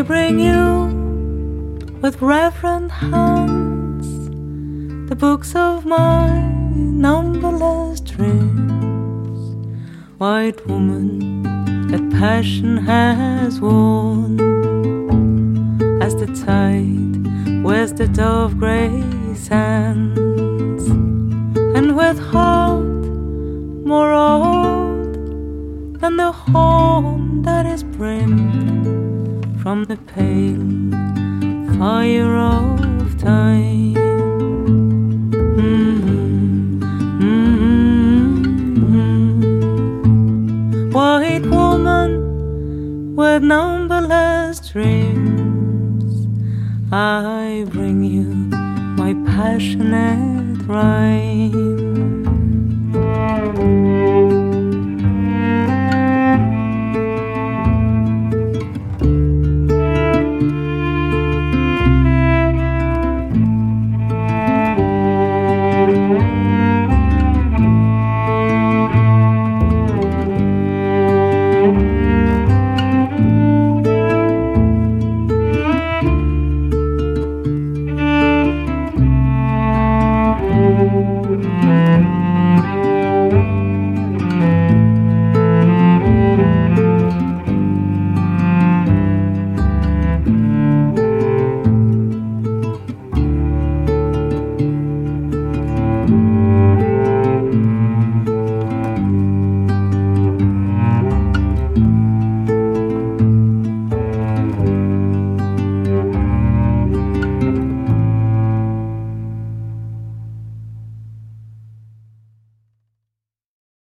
I bring you with reverent hands the books of my numberless dreams. White woman that passion has worn, as the tide wears the dove grey sands, and with heart more old than the horn that is brimmed from the pale fire of time. White woman with numberless dreams, I bring you my passionate rhyme.